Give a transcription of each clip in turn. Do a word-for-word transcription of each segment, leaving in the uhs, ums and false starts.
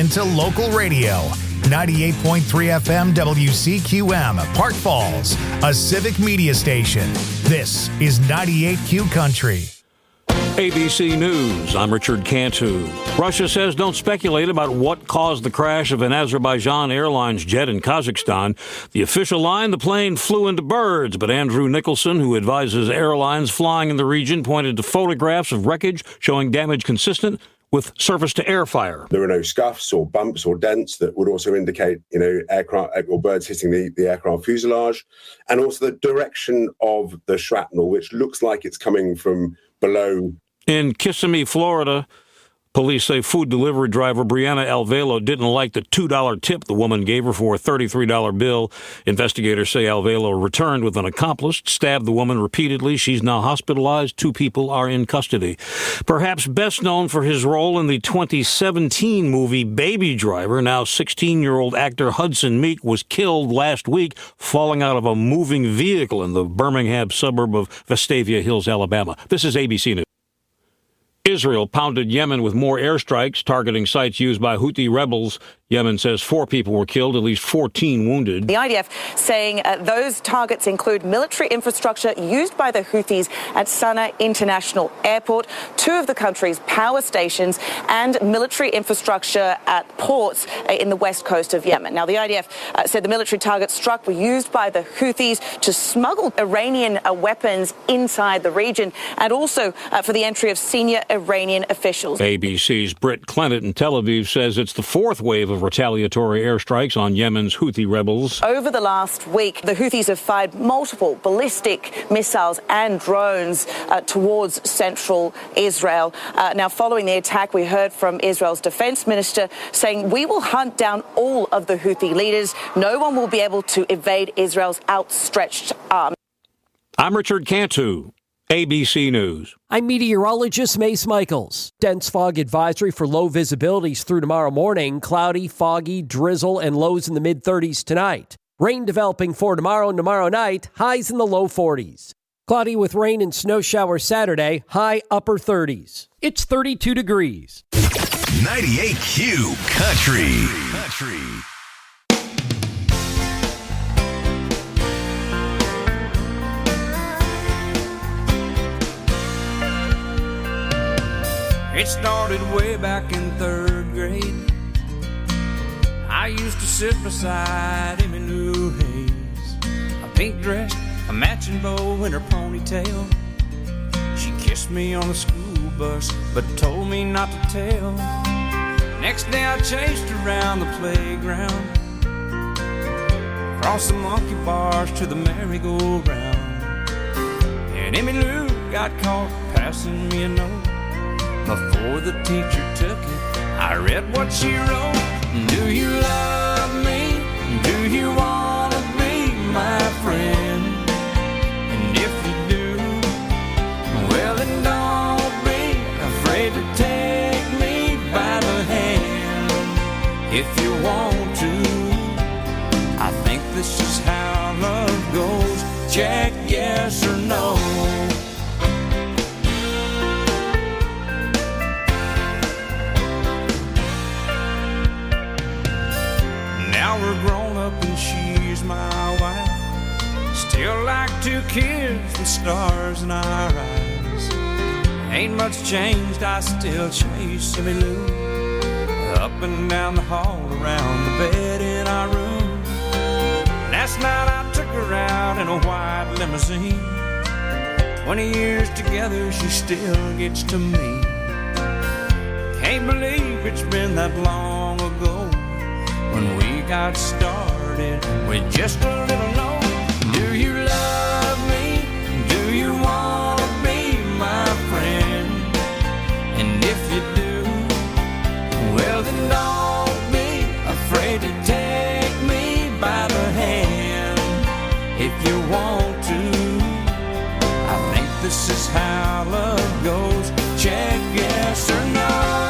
into local radio. ninety-eight point three F M W C Q M, Park Falls, a civic media station. This is ninety-eight Q Country. A B C News, I'm Richard Cantu. Russia says don't speculate about what caused the crash of an Azerbaijan Airlines jet in Kazakhstan. The official line, the plane flew into birds, but Andrew Nicholson, who advises airlines flying in the region, pointed to photographs of wreckage showing damage consistent with surface-to-air fire. There were no scuffs or bumps or dents that would also indicate, you know, aircraft or birds hitting the, the aircraft fuselage, and also the direction of the shrapnel, which looks like it's coming from below. In Kissimmee, Florida, police say food delivery driver Brianna Alvelo didn't like the two dollars tip the woman gave her for a thirty-three dollars bill. Investigators say Alvelo returned with an accomplice, stabbed the woman repeatedly. She's now hospitalized. Two people are in custody. Perhaps best known for his role in the twenty seventeen movie Baby Driver, now sixteen-year-old actor Hudson Meek was killed last week falling out of a moving vehicle in the Birmingham suburb of Vestavia Hills, Alabama. This is A B C News. Israel pounded Yemen with more airstrikes targeting sites used by Houthi rebels. Yemen says four people were killed, at least fourteen wounded. The I D F saying uh, those targets include military infrastructure used by the Houthis at Sana'a International Airport, two of the country's power stations, and military infrastructure at ports uh, in the west coast of Yemen. Now, the I D F uh, said the military targets struck were used by the Houthis to smuggle Iranian uh, weapons inside the region, and also uh, for the entry of senior Iranian officials. A B C's Britt Clennett in Tel Aviv says it's the fourth wave of retaliatory airstrikes on Yemen's Houthi rebels. Over the last week, the Houthis have fired multiple ballistic missiles and drones uh, towards central Israel. Uh, now, following the attack, we heard from Israel's defense minister saying, "We will hunt down all of the Houthi leaders. No one will be able to evade Israel's outstretched arm." I'm Richard Cantu. A B C News. I'm meteorologist Mace Michaels. Dense fog advisory for low visibilities through tomorrow morning. Cloudy, foggy, drizzle, and lows in the mid-thirties tonight. Rain developing for tomorrow and tomorrow night. Highs in the low forties. Cloudy with rain and snow showers Saturday. High upper thirties. It's thirty-two degrees. ninety-eight Q Country. Country. It started way back in third grade. I used to sit beside Emmylou Hayes, a pink dress, a matching bow, and her ponytail. She kissed me on the school bus, but told me not to tell. Next day I chased around the playground, across the monkey bars to the merry-go-round. And Emmylou got caught passing me a note. Before the teacher took it, I read what she wrote. Do you love me? Do you want to be my friend? And if you do, well then don't be afraid to take me by the hand. If you want to, I think this is how love goes. Check yes or no. Now we're grown up and she's my wife. Still like two kids with stars in our eyes. Ain't much changed, I still chase Emmylou up and down the hall, around the bed in our room. Last night I took her out in a white limousine. Twenty years together, she still gets to me. Can't believe it's been that long ago when we got started with just a little note. Do you love me? Do you want to be my friend? And if you do, well then don't be afraid to take me by the hand. If you want to, I think this is how love goes. Check yes or no.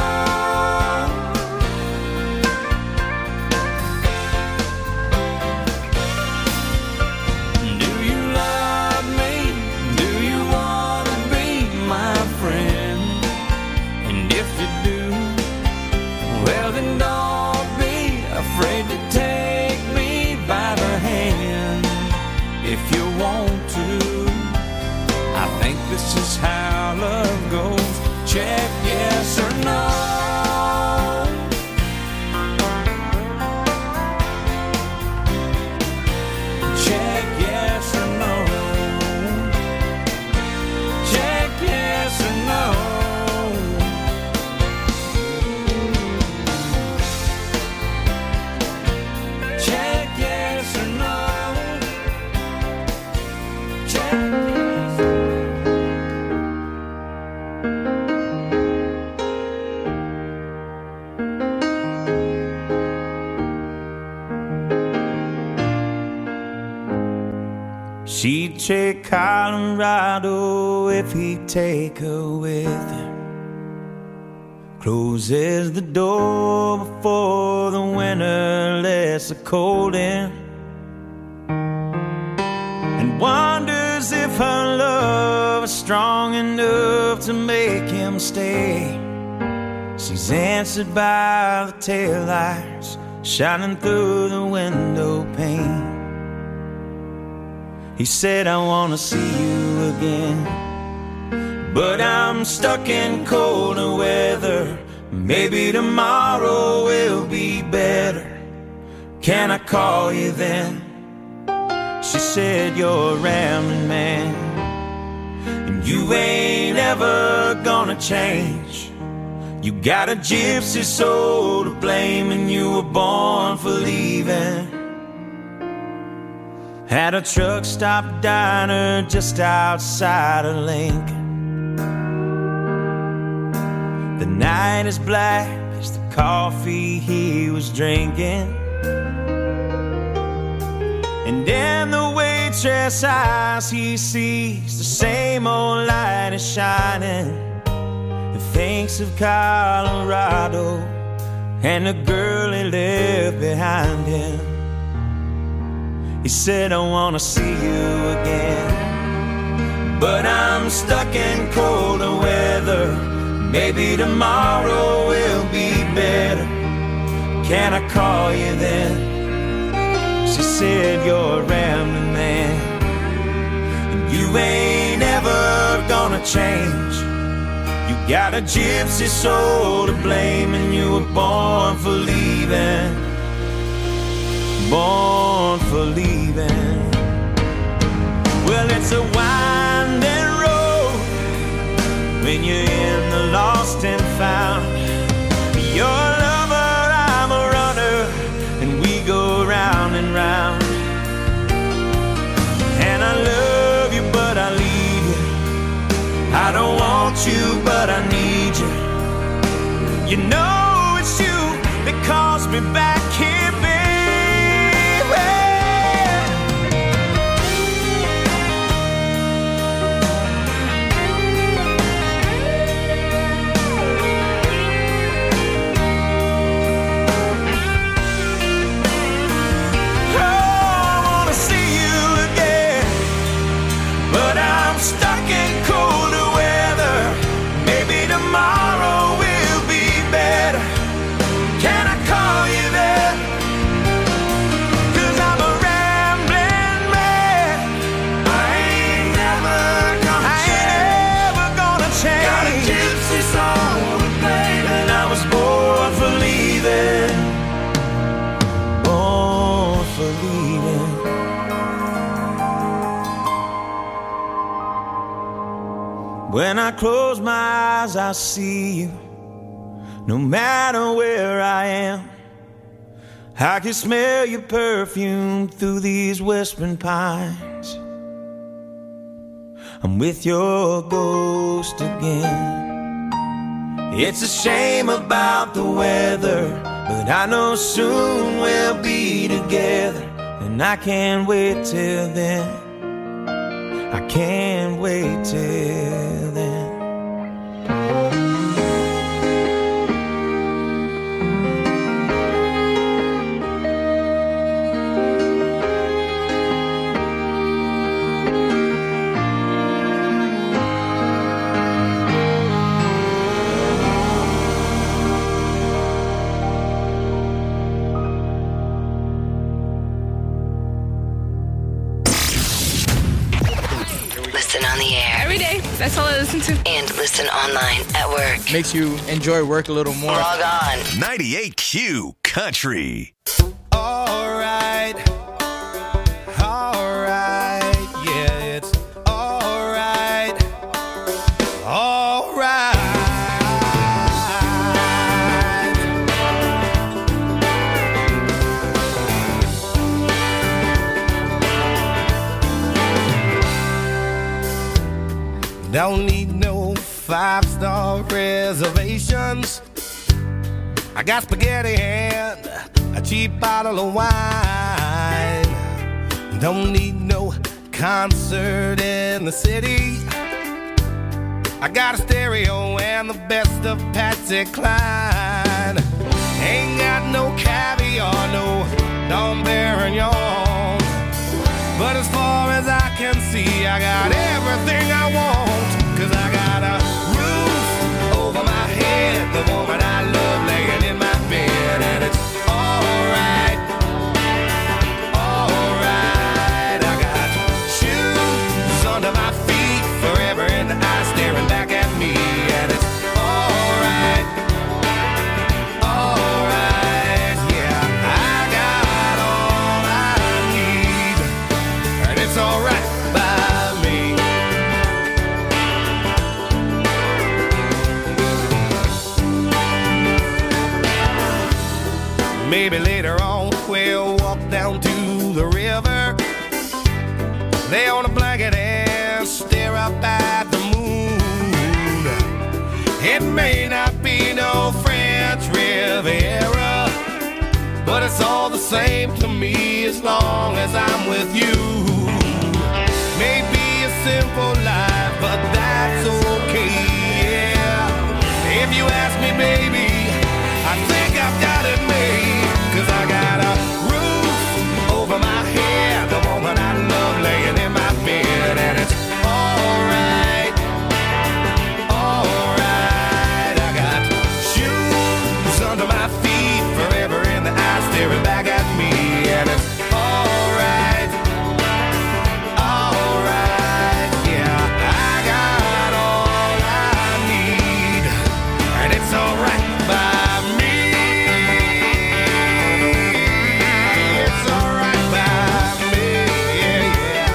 She'd take Colorado if he'd take her with him. Closes the door before the winter lets the cold in, and wonders if her love is strong enough to make him stay. She's answered by the taillights shining through the window pane. He said, I want to see you again, but I'm stuck in colder weather. Maybe tomorrow will be better. Can I call you then? She said, you're a rambling man, and you ain't ever gonna change. You got a gypsy soul to blame, and you were born for leaving. At a truck stop diner just outside of Lincoln. The night is black as the coffee he was drinking, and in the waitress' eyes he sees the same old light is shining. He thinks of Colorado and the girl he left behind him. He said, I wanna see you again, but I'm stuck in colder weather. Maybe tomorrow will be better. Can I call you then? She said, you're a rambling man, and you ain't ever gonna change. You got a gypsy soul to blame, and you were born for leaving. Born for leaving. Well, it's a winding road when you're in the lost and found. You're a lover, I'm a runner, and we go round and round. And I love you, but I leave you. I don't want you, but I need you. You know it's you that calls me back here, baby. Stuck in colder weather. Maybe tomorrow will be better. Can I call you there? Cause I'm a rambling man. I ain't never gonna I change. Ain't never gonna change. Got a gypsy soul to blame, and I was born for leaving. Born for leaving. When I close my eyes, I see you. No matter where I am, I can smell your perfume through these whispering pines. I'm with your ghost again. It's a shame about the weather, but I know soon we'll be together. And I can't wait till then. I can't wait till then. On the air. Every day. That's all I listen to. And listen online at work. Makes you enjoy work a little more. Log on. ninety-eight Q Country. All right. All right. Yeah, it's all right. All right. Don't need no five-star reservations. I got spaghetti and a cheap bottle of wine. Don't need no concert in the city. I got a stereo and the best of Patsy Cline. Ain't got no caviar, no Dom Perignon. But as far as I can see, I got everything I want. Cause I got a roof over my head, the woman I love laying in my bed. And it's alright, alright. I got shoes under my feet, forever in the eyes staring back at me. And it's alright, alright. Yeah, I got all I need, and it's alright by me. Maybe later on we'll walk down to the river, lay on a blanket and stare up at the moon. It may not be no French Riviera, but it's all the same to me as long as I'm with you. Maybe a simple life, but that's okay, yeah. If you ask me, baby, I think I've got it made. Cause I got a roof over my head, the woman I love laying in my bed. And it's alright, alright. I got shoes under my feet, forever in the eyes staring back at me. And it's alright, alright. Yeah, I got all I need, and it's alright by me. It's alright by me, yeah, yeah.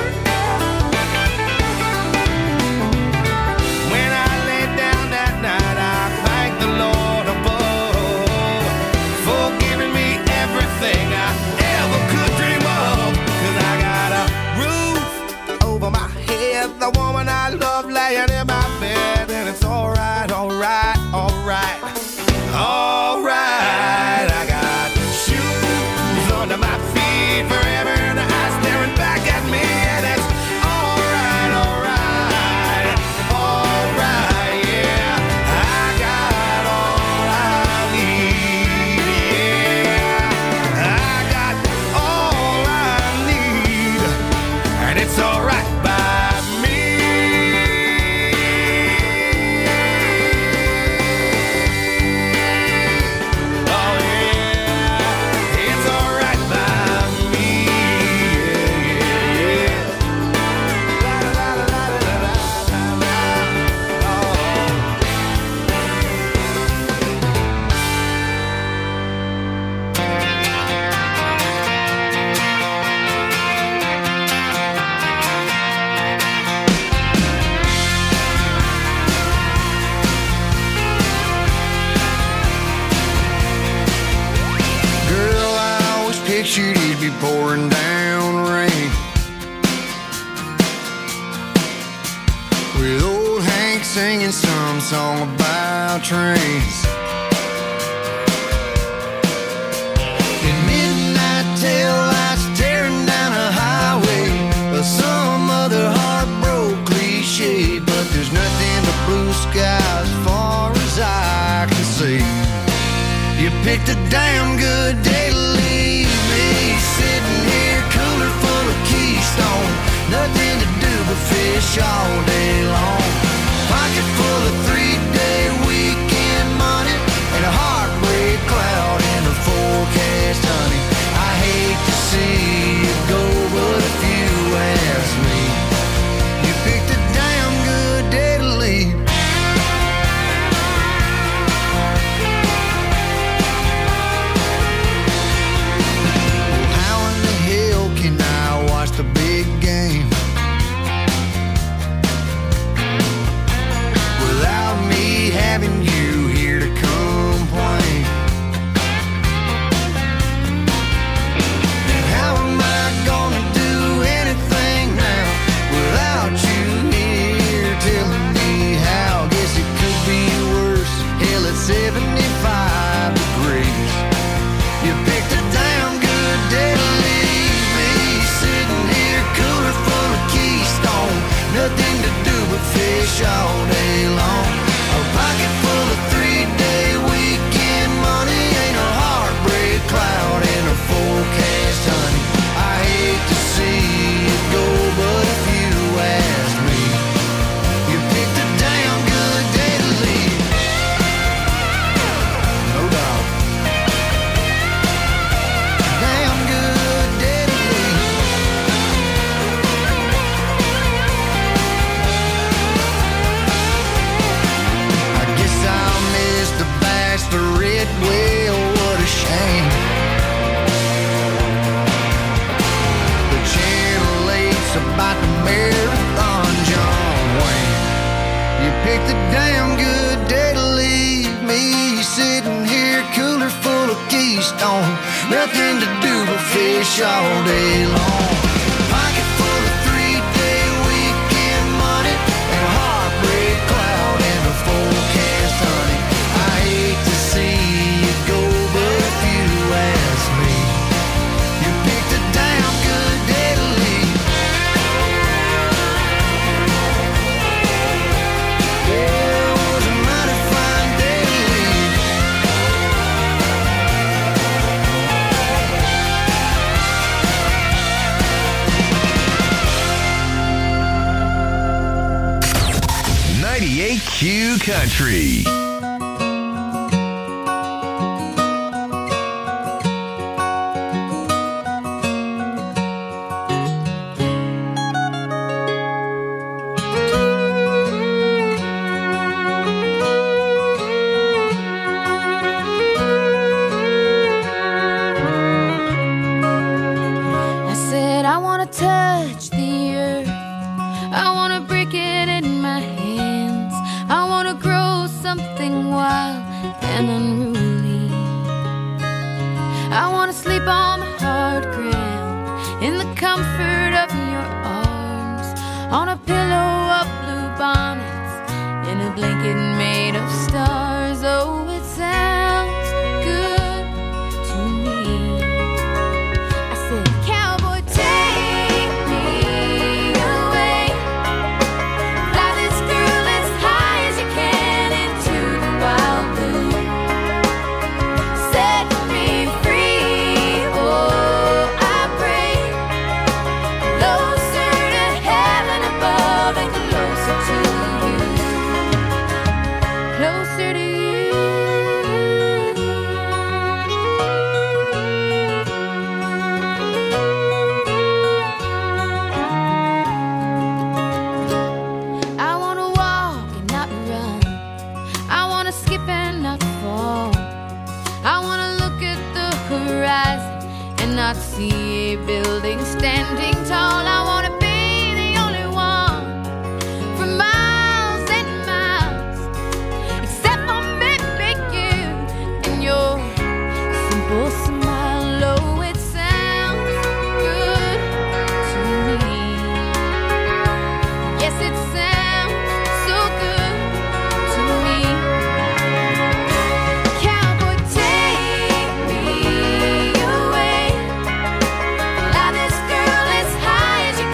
When I lay down that night, I thank the Lord above for giving me everything I ever could dream of. Cause I got a roof over my head, the woman I love laying in my bed. And it's alright, alright, alright, alright. I got shoes under my feet, forever in the eyes staring back at me. And it's alright, alright, alright, yeah. I got all I need, yeah. I got all I need, and it's alright by me. Oh yeah, it's alright by me, yeah, yeah, yeah. La la la la la la la la. Oh. Girl, I always pictured it'd be pouring down rain, with old Hank singing some song about trains. In midnight tail lights tearing down a highway, or some other heartbroken cliche. But there's nothing but blue skies as far as I can see. You picked a damn good day to leave me, sitting here cooler full of Keystone. Nothing to do but fish all day long. Pocket full of three-day weekend money, and a heartbreak cloud in the forecast, honey. I hate to see you go, but if you ask me, you picked a damn good day to leave. How in the hell can I watch the big game fish all day long. A pocket full of three-day weekend money ain't a heartbreak cloud in a forecast, honey. I hate to see it go, but if you ask me, you picked a damn good day to leave. No doubt. Damn good day to leave. I guess I'll miss the bachelorette. Well, what a shame. The Channel eight's about the marathon, John Wayne. You picked a damn good day to leave me sitting here, cooler full of Keystone. Nothing to do but fish all day long. Pocket full of three-day weekend money and a heartbreak cloud in the forecast, honey. I hate to see you go, but if you ask me, you picked a damn good day to leave. Yeah, it was a mighty fine day to leave. ninety-eight Q Country. I said I wanna touch the earth, I wanna break it in my hands, I wanna grow something wild and unruly, I wanna sleep on the hard ground in the comfort of your arms, on a pillow of blue bonnets, in a blanket made of stars. Oh, it sounds good to me. I said, cowboy, take me away, fly this girl as high as you can into the wild blue, set me free. Oh, I pray, closer to heaven above and closer to you, closer to you. I wanna walk and not run, I wanna skip and not fall, I wanna look at the horizon and not see a building standing tall. I wanna be the only one for miles and miles, except for maybe you and your simple smile. Oh, it sounds good to me. Yes, it sounds so good to me. Cowboy, take me away, fly this girl as high as you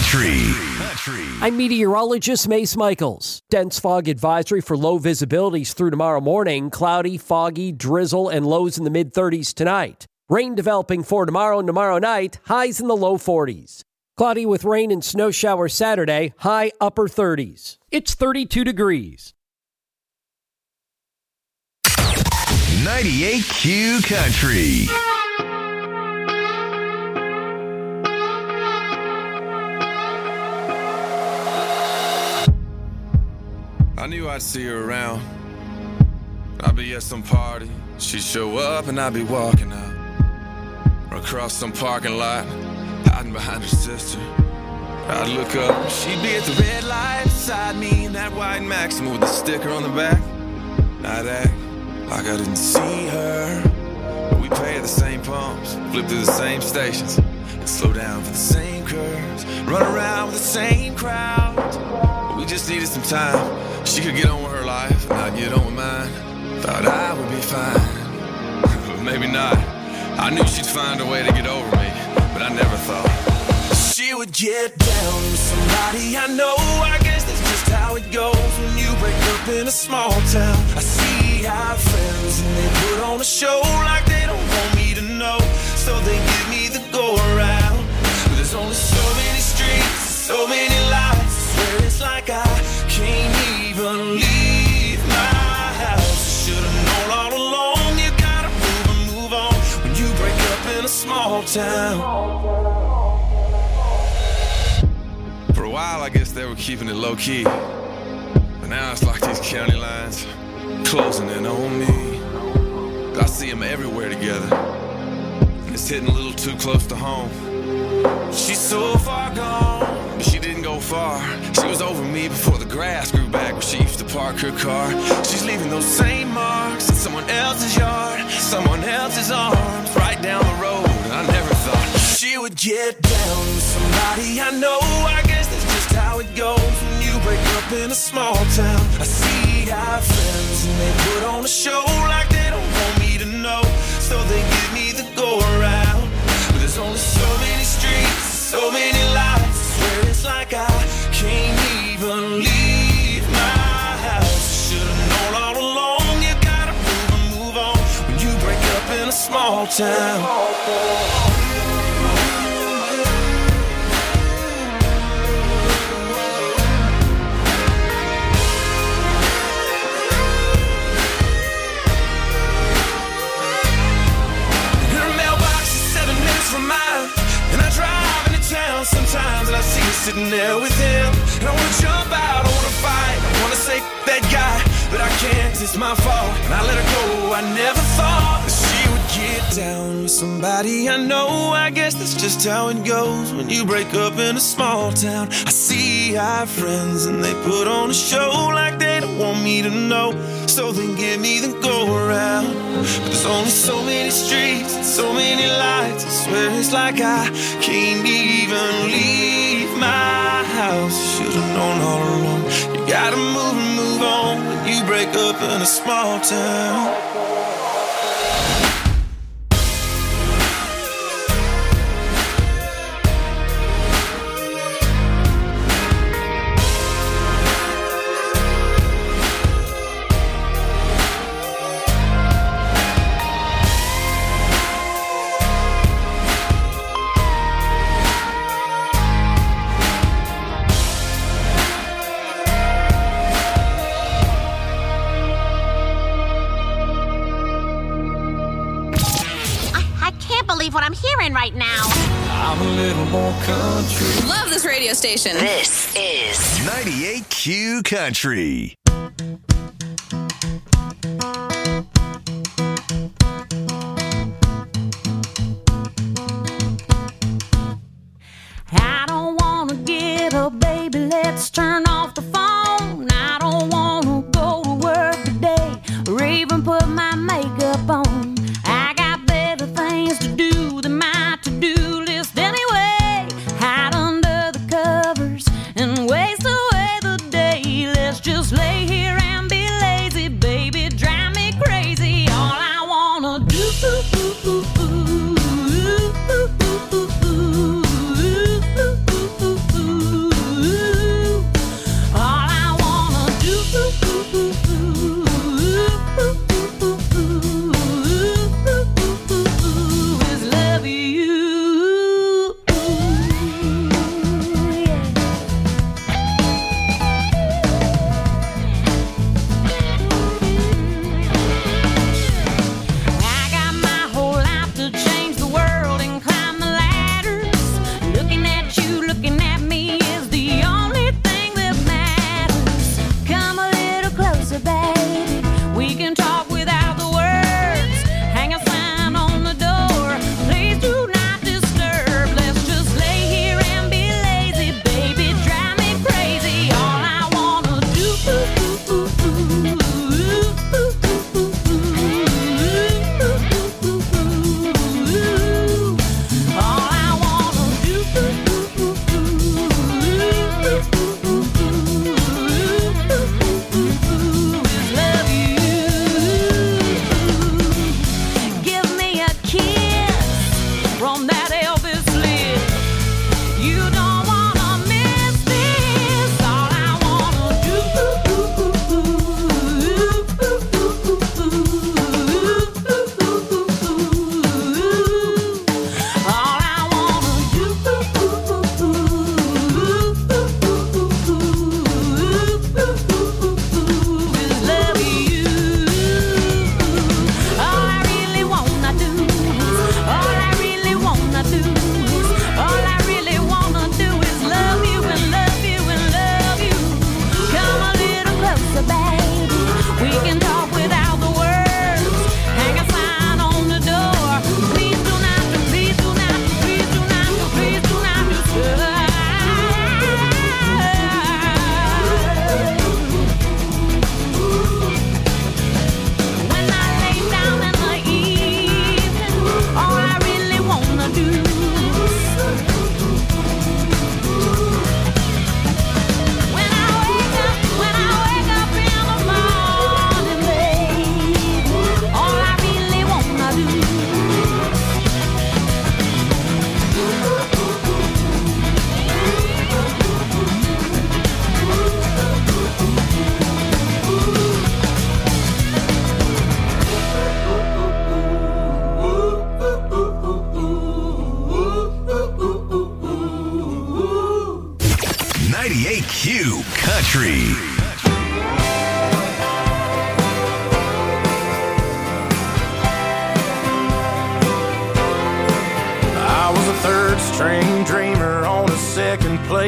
Country. I'm meteorologist Mace Michaels. Dense fog advisory for low visibilities through tomorrow morning. Cloudy, foggy, drizzle, and lows in the mid-thirties tonight. Rain developing for tomorrow and tomorrow night. Highs in the low forties. Cloudy with rain and snow showers Saturday. High upper thirties. It's thirty-two degrees. ninety-eight Q Country. I knew I'd see her around. I'd be at some party, she'd show up and I'd be walking out. Or across some parking lot, hiding behind her sister. I'd look up, she'd be at the red light beside me in that white Maxima with the sticker on the back. I'd act like I didn't see her, but we pay at the same pumps, flip through the same stations, and slow down for the same curves, run around with the same crowd. But we just needed some time. She could get on with her life, and I'd get on with mine. Thought I would be fine, but maybe not. I knew she'd find a way to get over me, but I never thought she would get down with somebody I know. I guess that's just how it goes when you break up in a small town. I see our friends and they put on a show like they don't want me to know, so they give me the go around. But there's only so many streets, so many lights. I swear it's like I can't even leave my house. Should've known all along, you gotta move and move on when you break up in a small town. For a while, I guess they were keeping it low-key, but now it's like these county lines closing in on me. I see them everywhere together, and it's hitting a little too close to home. She's so far gone, but she didn't go far. She was over me before the grass grew back where she used to park her car. She's leaving those same marks in someone else's yard, someone else's arms, right down the road. And I never thought she would get down with somebody I know. I guess that's just how it goes when you break up in a small town. I see our friends and they put on a show like they don't want me to know, so they give me the go around. But there's only so many streets, so many lights. I swear it's like I can't even leave my house. Should've known all along, you gotta move and move on when you break up in a small town. From mine, and I drive into town sometimes, and I see you sitting there with him, and I wanna jump out, I wanna fight, I wanna say that guy, but I can't, it's my fault, and I let her go. I never thought that she would get down with somebody I know. I guess that's just how it goes when you break up in a small town. I see our friends and they put on a show like they don't want me to know, so they give me the go around. But there's only so many streets and so many lights. I swear it's like I can't even leave my house. Should've known all along, you gotta move and move on when you break up in a small town. What I'm hearing right now. I'm a little more country. Love this radio station. This is ninety-eight Q Country. I don't wanna get up, baby, let's turn off the phone. I don't wanna go to work today or even put my makeup on. I got better things to do than my to-do list anyway. Hide under the covers and waste away the day. Let's just lay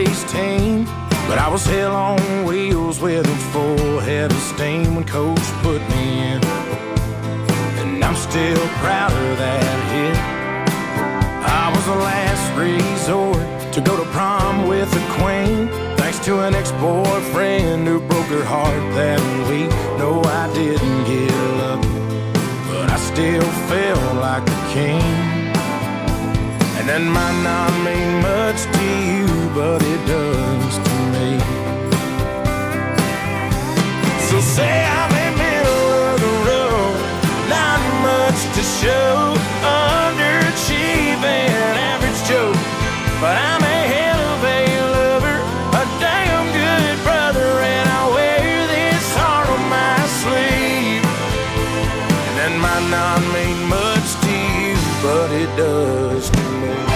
team, but I was hell on wheels with a full head of steam when coach put me in. And I'm still proud of that hit. I was the last resort to go to prom with the queen, thanks to an ex-boyfriend who broke her heart that week. No, I didn't get lucky, but I still felt like a king. And that might not mean much to you, but it does to me. So say I'm in the middle of the road, not much to show, underachieving, average Joe, but I'm a hell of a lover, a damn good brother, and I wear this heart on my sleeve. And that might not mean much to you, but it does to me.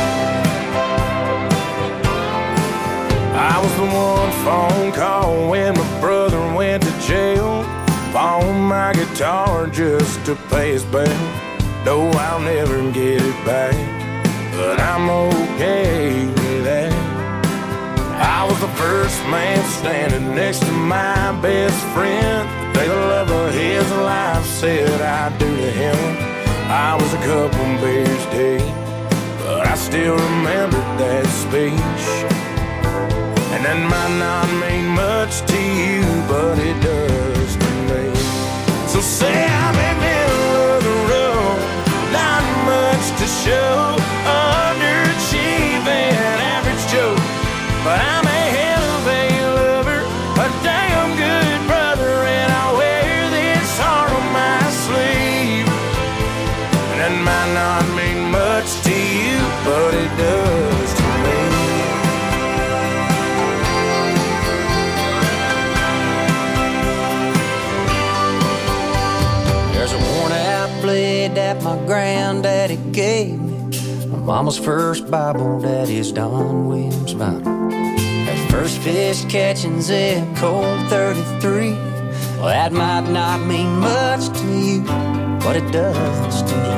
I was the one phone call when my brother went to jail. Pawned my guitar just to pay his bail. No, I'll never get it back, but I'm okay with that. I was the first man standing next to my best friend. The day the love of his life said I'd do to him. I was a couple beers deep, but I still remember that speech. And that might not mean much to you, but it does to me. So say I'm in the middle of the road, not much to show, underachieving, average Joe, but I'm a hell of a lover, a damn good brother, and I wear this heart on my sleeve. And that might not mean much to you, but it does to me. That my granddaddy gave me, my mama's first Bible, daddy's Don Williams vinyl. That first fish catching Zeb Colt thirty-three, well, that might not mean much to you, but it does to me.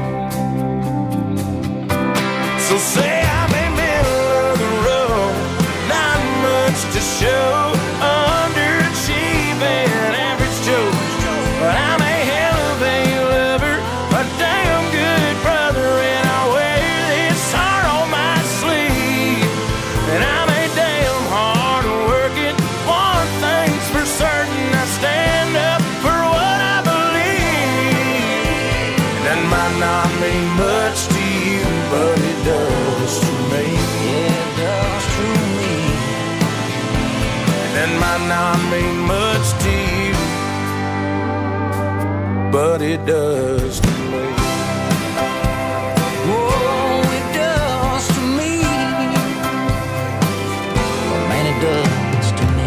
So say I'm in the middle of the road, not much to show, underachieving, average Joe, but I'm a hell of a lover, a damn good brother, and I wear this heart on my sleeve. And I'm a damn hard working, one thing's for certain, I stand up for what I believe. And that might not mean much to you, but it does to me. Yeah, it does to me. And that might not mean much to you, but it does to me. Oh, it does to me. Oh, man, it does to me.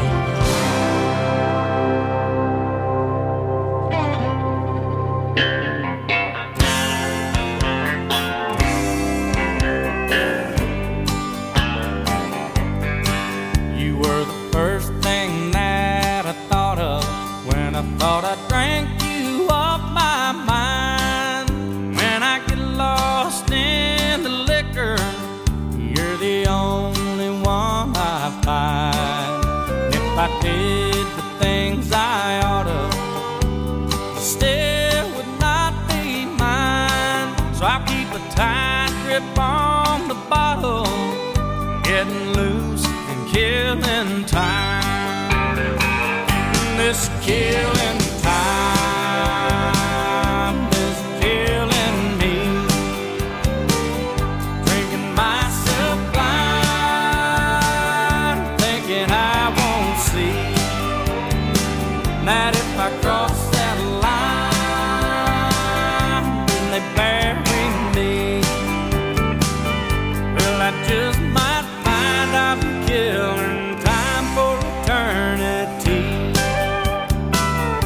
You were the first thing that I thought of when I thought I drank you off my mind. When I get lost in the liquor, you're the only one I find. And if I did the things I ought to, still would not be mine. So I keep a tight grip on the bottle, getting loose and killing time. This killing time is killing me. Drinking myself blind, thinking I won't see that if I cross that line, then they bury me. Well, I just might find I'm killing time for eternity.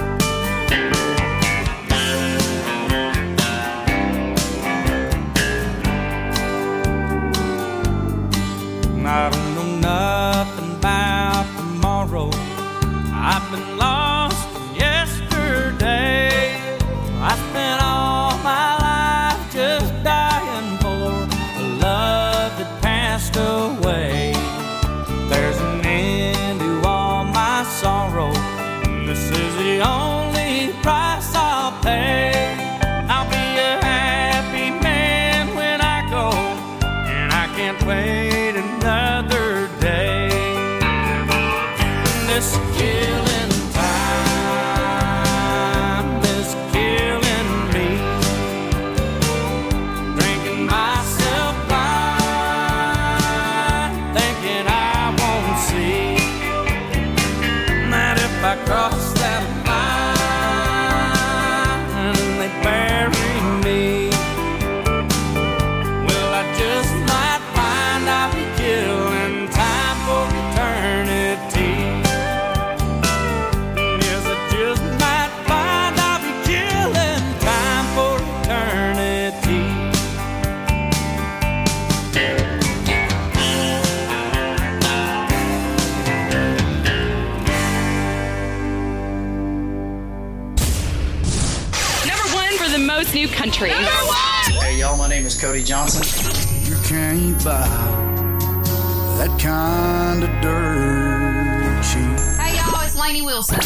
the most new country. Hey, y'all, my name is Cody Johnson. You can't buy that kind of dirt cheap. Hey, y'all, it's Lainey Wilson.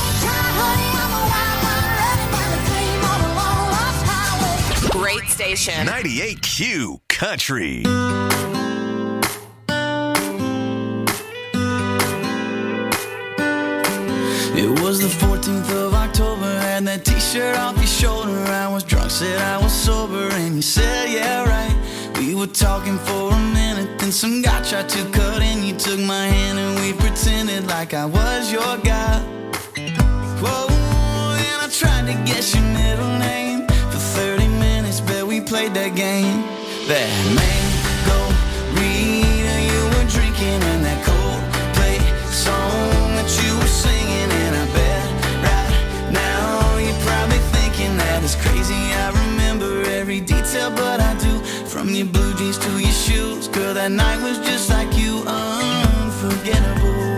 Great station. ninety-eight Q Country. It was the fourteenth of October, had that t-shirt off your shoulder. I was drunk, said I was sober, and you said, yeah, right. We were talking for a minute, then some guy tried to cut in. You took my hand and we pretended like I was your guy. Whoa, and I tried to guess your middle name. For thirty minutes, bet we played that game. That mango Rita you were drinking, and that Coldplay song that you were singing. And I bet right now you're probably thinking that it's crazy. I remember every detail, but I do. From your blue jeans to your shoes, girl, that night was just like you, unforgettable.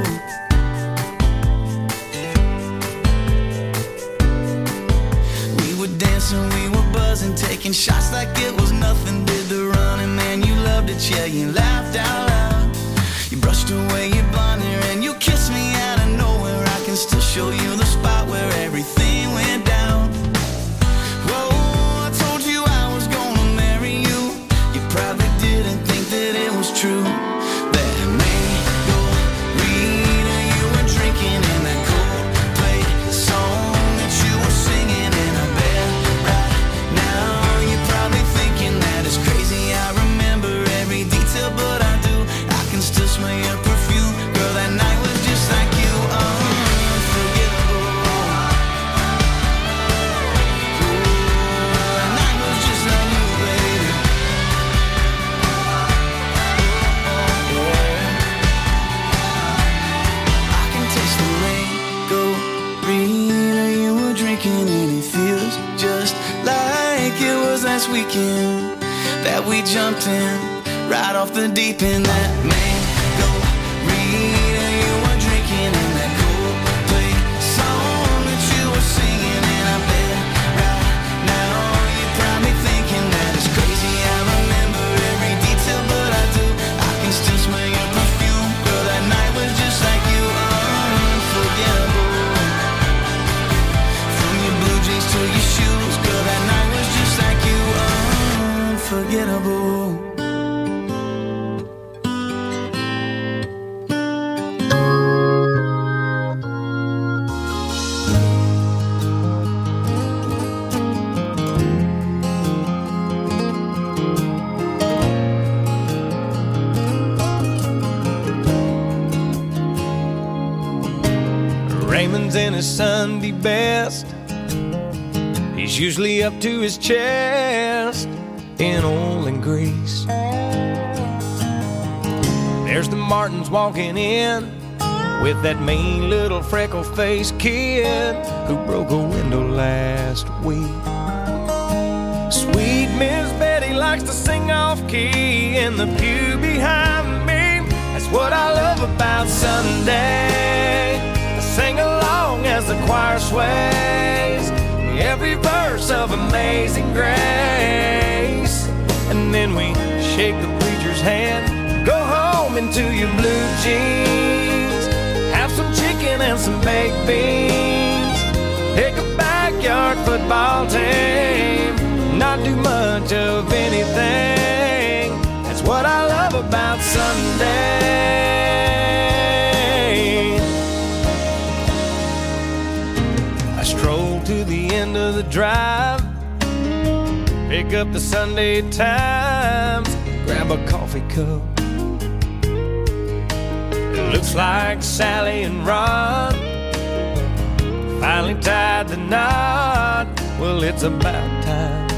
We were dancing, we were buzzing, taking shots like it was nothing. Did the running, man, you loved it, yeah, you laughed out loud. You brushed away your blonde hair and you kissed me out of nowhere. I can still show you the spot where everything went down. Whoa, I told you I was gonna marry you. You probably didn't think that it was true. That mango Rita you were drinking, and that Coldplay song that you were singing. And I bet right now you're probably thinking that it's crazy. I remember every detail, but I do. I can still smell your perfume. Girl, that night was just like you, unforgettable. Ooh, that night was just like you, baby. Oh, yeah. I can taste the mango Rita you were drinking, and it feels just like it was last weekend that we jumped in right off the deep end. That mango Rita you were drinking, and that Coldplay song that you were singing. And I bet right now you're probably thinking that it's crazy. I remember every detail, but I do. I can still smell your perfume. Girl, that night was just like you, unforgettable. From your blue jeans to your shoes, girl, that night was just like you, unforgettable. Raymond's in his Sunday best. He's usually up to his chest in oil and grease. There's the Martins walking in with that mean little freckle-faced kid who broke a window last week. Sweet Miss Betty likes to sing off-key in the pew behind me. That's what I love about Sunday. I sing along as the choir sways every verse of Amazing Grace. And then we shake the preacher's hand, go home into your blue jeans, have some chicken and some baked beans, pick a backyard football team, not do much of anything. That's what I love about Sunday. I stroll to the end of the drive, pick up the Sunday Times, grab a coffee cup. It looks like Sally and Ron finally tied the knot. Well, it's about time.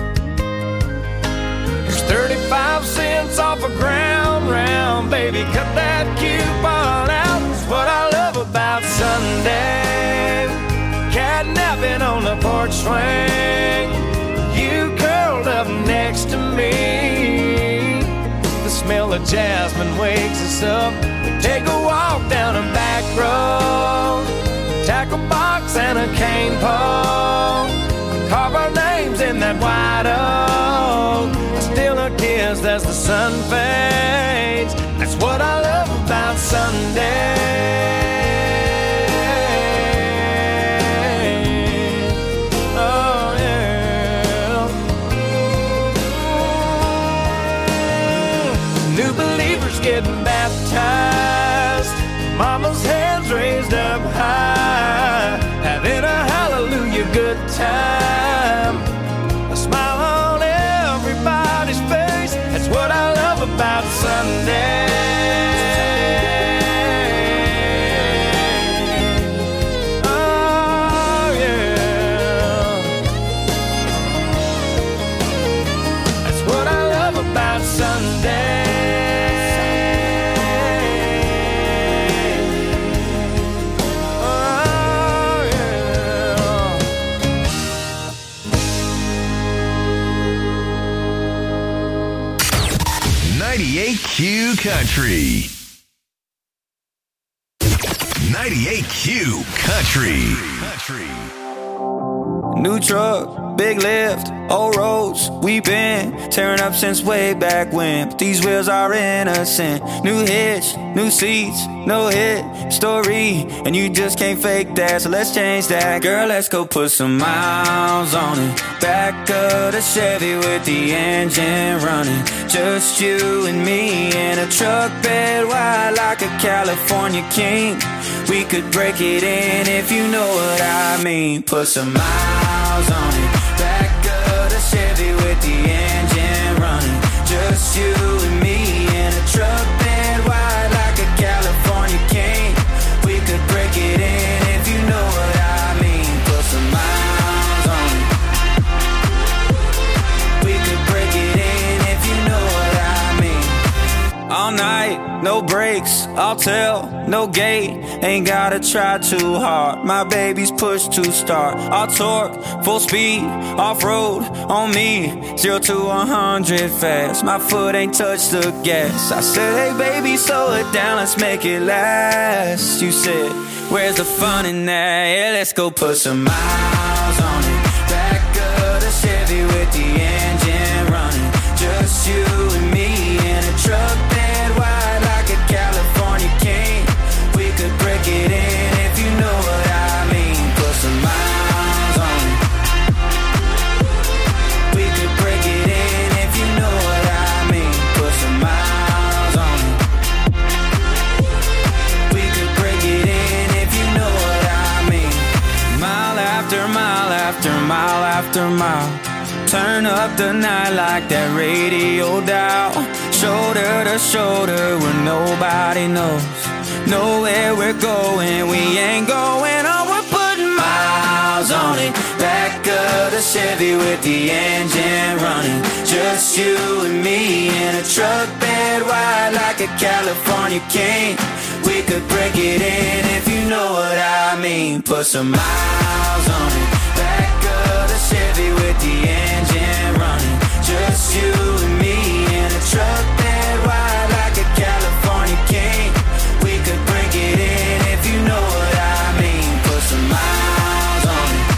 There's thirty-five cents off a ground round. Baby, cut that coupon out. It's what I love about Sunday. Catnapping on the porch swing, you curled up next to me. The smell of jasmine wakes us up. We take a walk down a back road, tackle box and a cane pole, carve our names sun fades. That's what I love about Sunday. Oh yeah. New believers getting baptized, mama's hands raised up high, having a hallelujah good time, a smile on everybody's face. That's what I love about Sunday. Oh yeah. That's what I love about Sunday. ninety-eight Q Country. ninety-eight Q Country. Country. New truck, big lift, old roads, we been tearing up since way back when. But these wheels are innocent. New hitch, new seats, no hit story, and you just can't fake that. So let's change that, girl. Let's go put some miles on it. Back of the Chevy with the engine running. Just you and me in a truck bed wide like a California king. We could break it in if you know what I mean. Put some miles on it. Back of the Chevy with the engine running. Just you and me in a truck bed wide like a California king. We could break it in if you know what I mean. Put some miles on it. We could break it in if you know what I mean. All night, no brakes, I'll tell, no gate. Ain't gotta try too hard. My baby's push to start. I'll torque, full speed, off-road on me. Zero to one hundred fast. My foot ain't touched the gas. I said, hey baby, slow it down, let's make it last. You said, where's the fun in that? Yeah, let's go put some miles on it. Back of the Chevy with the engine running. Just you and me in a truck bed wide like a California king. We could break it in if you know what I mean. Put some miles on it. We could break it in if you know what I mean. Put some miles on it. We could break it in if you know what I mean. Mile after mile after mile after mile. Turn up the night like that radio dial. Shoulder to shoulder where nobody knows. Know where we're going, we ain't going on. We're putting miles on it. Back of the Chevy with the engine running. Just you and me in a truck bed wide like a California king. We could break it in if you know what I mean. Put some miles on it. Back of the Chevy with the engine running. Just you and me in a truck bed wide like a California king. We could break it in if you know what I mean. Put some miles on it.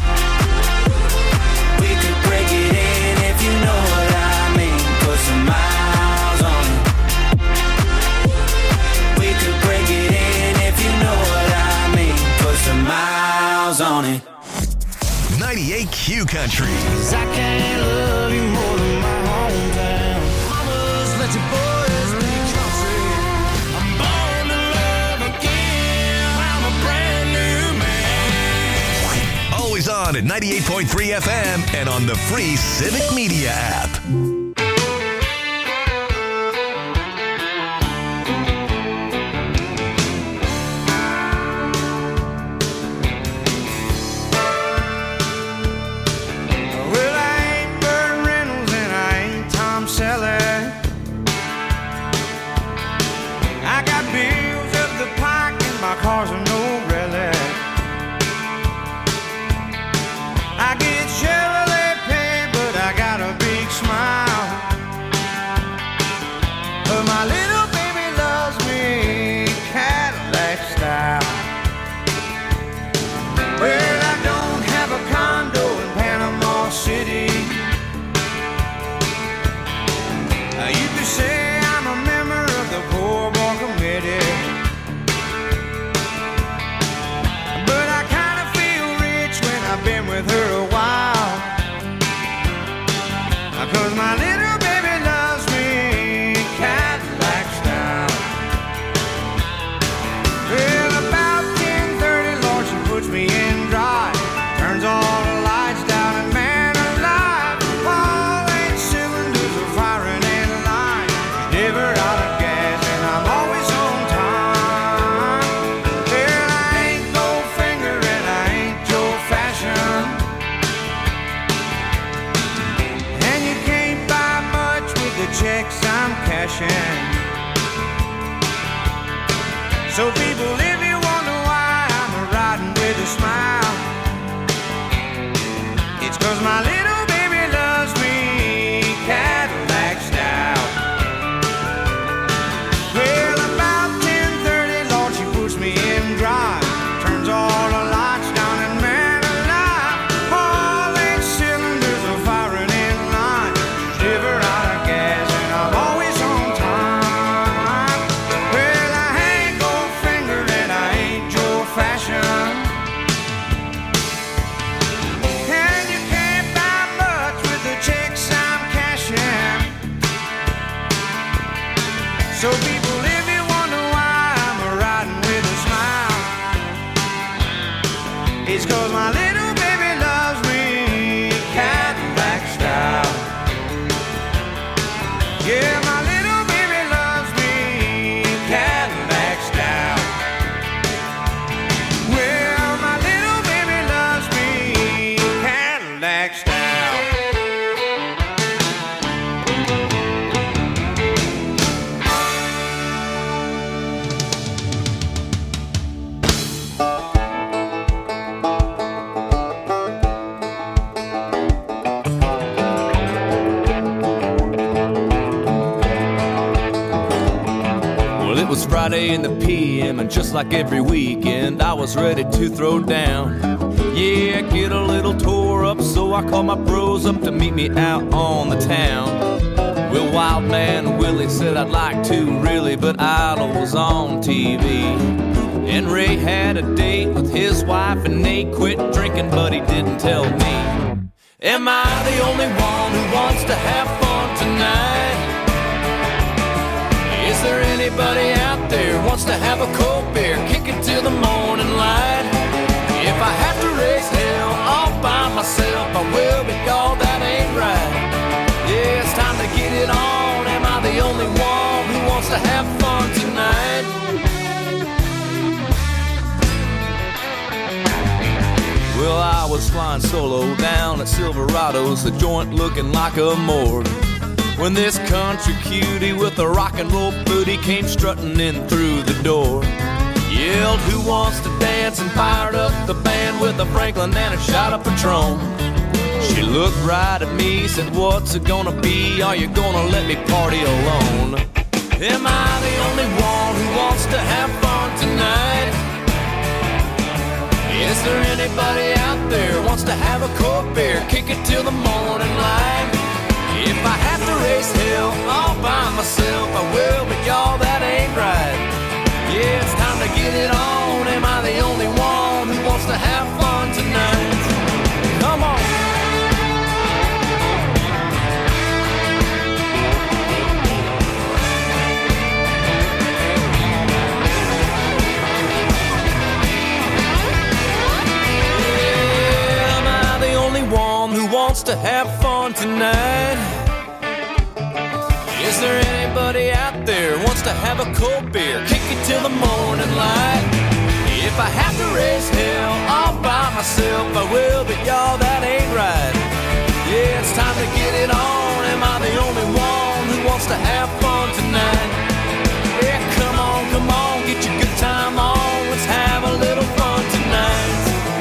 We could break it in if you know what I mean. Put some miles on it. We could break it in if you know what I mean. Put some miles on it. ninety-eight Q Country. 'Cause I can't love you more than my hometown. Mamas, let your boys be country. I'm born to love again. I'm a brand new man. Always on at ninety-eight point three F M and on the free Civic Media app. Cars are no relic. I get Chevrolet paid, but I got a big smile passion. So people, if you wonder why I'm riding with a smile, it's 'cause my little baby loves me Cadillac style. Well, about ten thirty, Lord, she puts me in drive, turns all the lights down and man alive, all eight cylinders are firing in line, never out of gas and I'm always on time. Well, I ain't Goldfinger and I ain't Joe Fashion, and you can't buy much with the checks I'm cashing. So people, if you wonder why I'm riding with a smile, it's 'cause my little baby loves me Cadillac style. Yeah, my little baby loves me Cadillac style. Well, my little baby loves me Cadillac style. Well, it was Friday in the P M, and just like every weekend, I was ready to throw down. Yeah, get a little tore up, so I called my bros up to meet me out on the town. Well, Wild Man Willie said I'd like to, really, but Idol was on T V. And Ray had a date with his wife, and Nate quit drinking, but he didn't tell me. Am I the only one who wants to have fun tonight? Is there anybody out there who wants to have a cold beer, kick it till the morning light? If I have to raise hell all by myself, I will, but y'all, that ain't right. Yeah, it's time to get it on. Am I the only one who wants to have fun tonight? Well, I was flying solo down at Silverado's, the joint looking like a morgue, when this country cutie with a rock and roll booty came strutting in through the door. Yelled, who wants to dance, and fired up the band with a Franklin and a shot of Patron. She looked right at me, said, what's it gonna be? Are you gonna let me party alone? Am I the only one who wants to have fun tonight? Is there anybody out there who wants to have a cold beer, kick it till the morning light? If I have to raise hell all by myself, I will, but y'all, that ain't right. Yeah, it's time to get it on. Am I the only one who wants to have fun tonight? Come on. Yeah, am I the only one who wants to have fun tonight? Is there anybody out there who wants to have a cold beer, kick it till the morning light? If I have to raise hell all by myself, I will, but y'all, that ain't right. Yeah, it's time to get it on. Am I the only one who wants to have fun tonight? Yeah, come on, come on, get your good time on. Let's have a little fun tonight.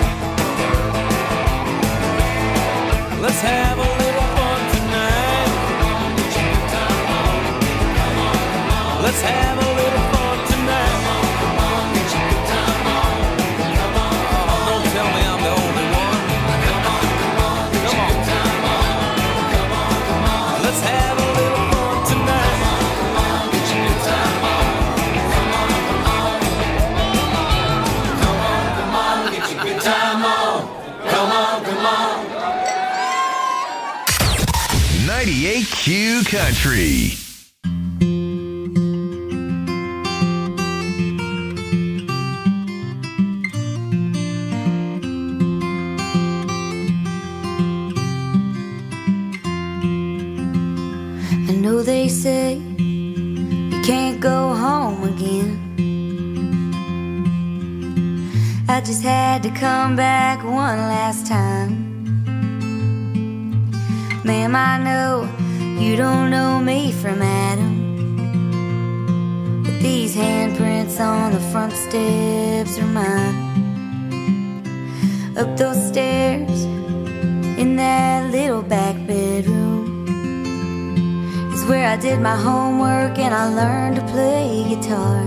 Let's have a little fun tonight. Let's have a little fun tonight. Come on, get your good time on. Come on, come on. Don't tell me I'm the only one. Come on, come on, get your good time on. Come on, come on. Let's have a little fun tonight. Come on, get your good time on. Come on, come on. Come on, come on, get your good time on. Come on, come on. ninety-eight Q Country. I know they say you can't go home again. I just had to come back one last time. Ma'am, I know you don't know me from Adam, These handprints on the front steps are mine. Up those stairs in that little back bedroom is where I did my homework and I learned to play guitar.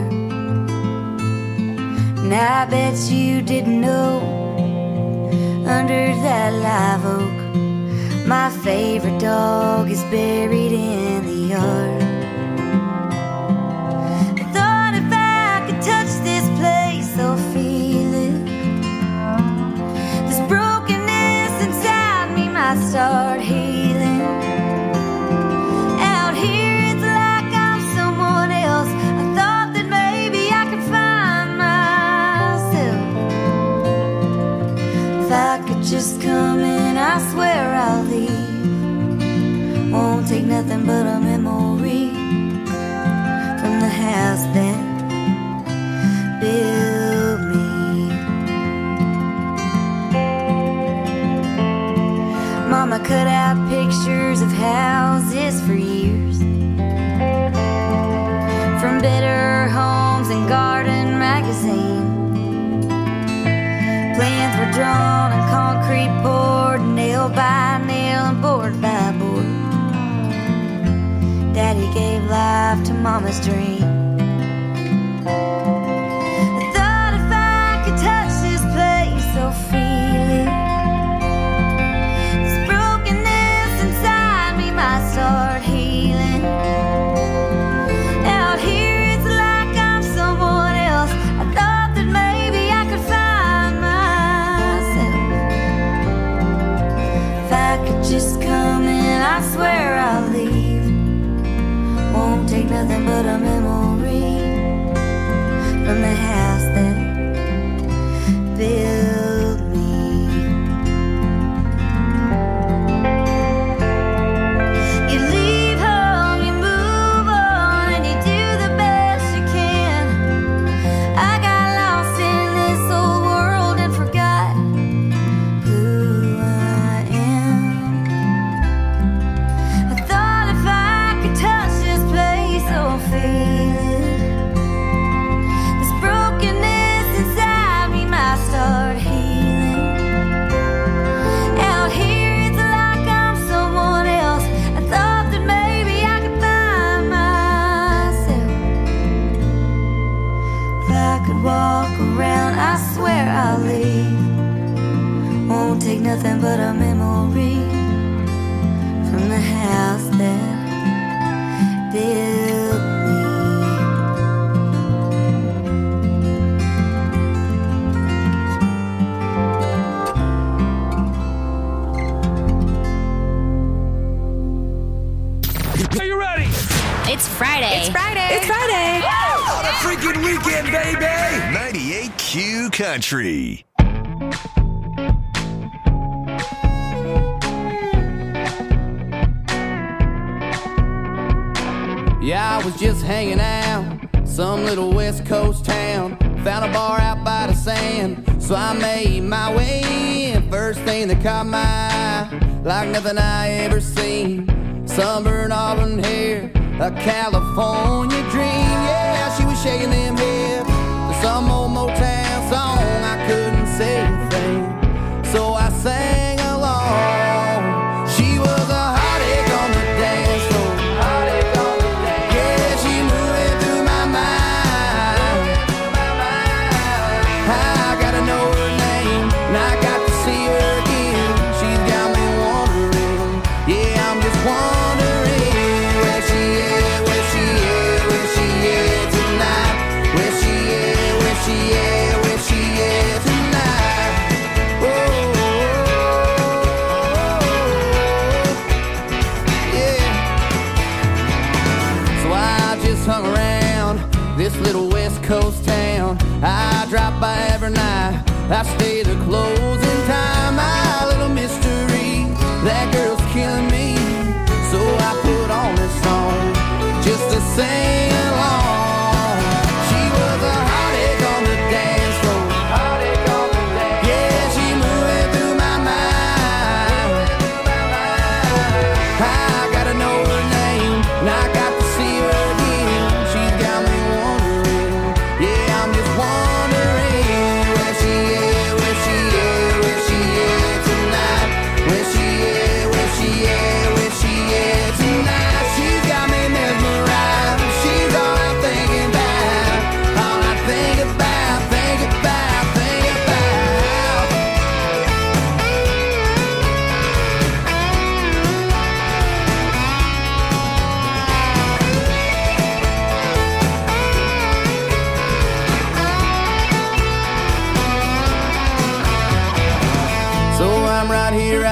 And I bet you didn't know, under that live oak, my favorite dog is buried in the yard. I thought if I could touch this place or feel it, this brokenness inside me might start healing. Out here it's like I'm someone else. I thought that maybe I could find myself. If I could just come in, I swear I'll leave. Won't take nothing but a memory from the house that built me. Mama cut out pictures of houses for years, from Better Homes and Garden magazine. Plans were drawn and concrete poured, nail by nail and board by board. Daddy gave life to Mama's dream. I thought if I could touch this place or feel it, this brokenness inside me might start healing. Out here it's like I'm someone else. I thought that maybe I could find myself. If I could just come in, I swear I'll leave. Won't take nothing but a memory from the house that built me. You leave home, you move on, and you do the best you can. I got lost in this old world and forgot who I am. I thought if I could touch this place or feel it, this brokenness inside me might start healing. Out here it's like I'm someone else. I thought that maybe I could find myself. If I could walk around, I swear I'll leave. Won't take nothing but a memory from the house that built me. Are you ready? It's Friday. It's Friday. It's Friday. On a freaking weekend, baby! ninety-eight Q Country. Yeah, I was just hanging out, some little West Coast town. Found a bar out by the sand, so I made my way in. First thing that caught my eye, like nothing I ever seen. Sunburned auburn hair, a California dream. Yeah, she was shaking them hips to some old Motown song. I couldn't say a thing, so I sang along. She was a hot egg on the dance floor. Yeah, she moving through my mind. I gotta know her name, and I got to see her again. She's got me wondering, yeah, I'm just wondering where she is, where she is, where she is tonight. Where she is, where she is, where she is tonight. Oh, yeah. So I just hung around this little West Coast town. I drop by every night, I stay the closing time. My little mystery, that girl's killing me. So I put on this song just to sing along. She was a hot egg on the dance floor. Yeah, she moving through my mind. I gotta know her name, and I got to see her again. She's got me wondering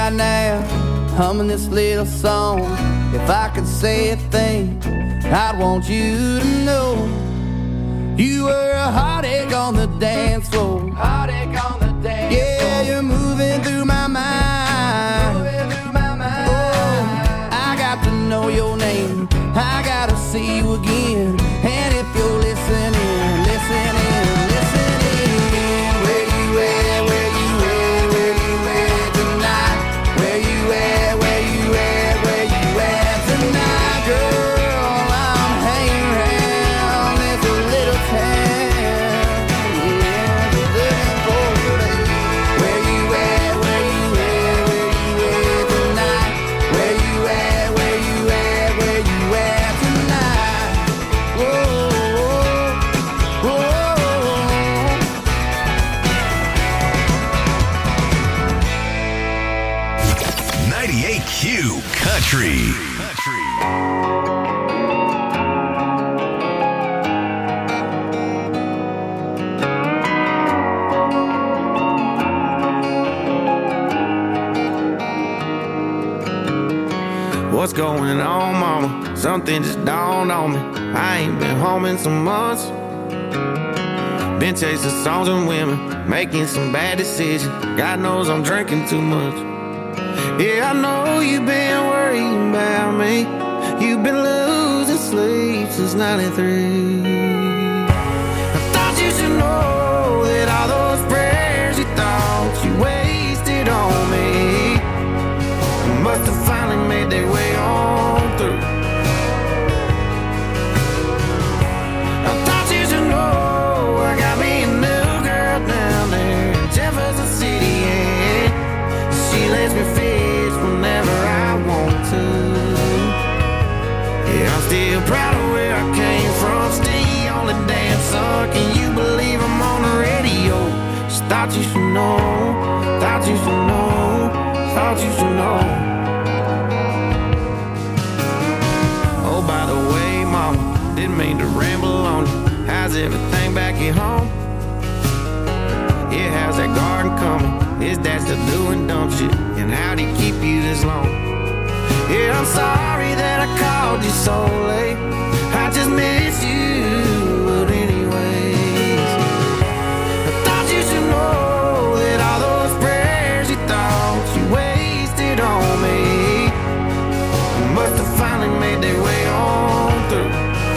right now, humming this little song. If I could say a thing, I'd want you to know you were a heartache on the dance floor. Heartache on the dance floor. Yeah, you're moving through my mind. Moving through my mind. Oh, I got to know your name. I gotta see you again. And if you're listening, listening, listening, where you at, where you at, where you at tonight? Where you at, where you at, where you at tonight, girl? I'm hanging around this little town. Yeah, just looking for you. Where you at, where you at, where you at tonight? Where you at, where you at, where you at tonight? Whoa, whoa, whoa. ninety-eight Q Country. What's going on, mama? Something just dawned on me. I ain't been home in some months. Been chasing songs and women, making some bad decisions. God knows I'm drinking too much. Yeah, I know you've been worrying about me. You've been losing sleep since ninety-three. I thought you should know that all those prayers you thought you wasted on me must have finally made their way on through. I thought you should know I got me a new girl down there in Jefferson City, and she lets me fish whenever I want to. Yeah, I'm still proud of where I came from. Still the only damn son. Can you believe I'm on the radio? Just thought you should know. Thought you should know. Thought you should know. Oh, by the way, mama, didn't mean to ramble on you. How's everything back at home? Yeah, how's that garden coming? Is that still doing dumb shit? And how'd he keep you this long? Yeah, I'm sorry that I called you so late. I just miss you, but anyways, I thought you should know that all those prayers you thought you wasted on me must have finally made their way on through.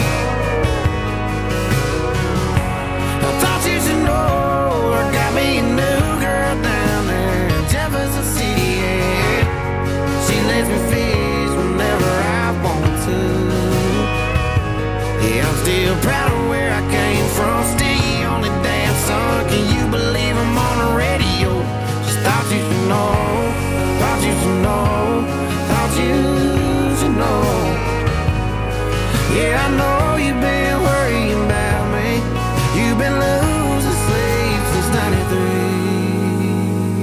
I thought you should know I got me a new girl down there in Jefferson City, and she lets me fish whenever I want to. Yeah, I'm still proud of where I came from. Still the only damn son. Can you believe I'm on the radio? Just thought you should know. Thought you should know. Thought you should know. Yeah, I know you've been worrying about me. You've been losing sleep since ninety-three.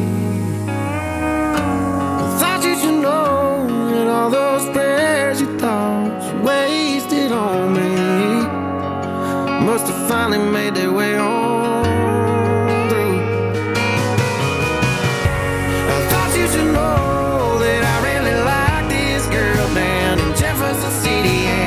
I thought you should know that all those prayers you thought you wasted on me must have finally made their way on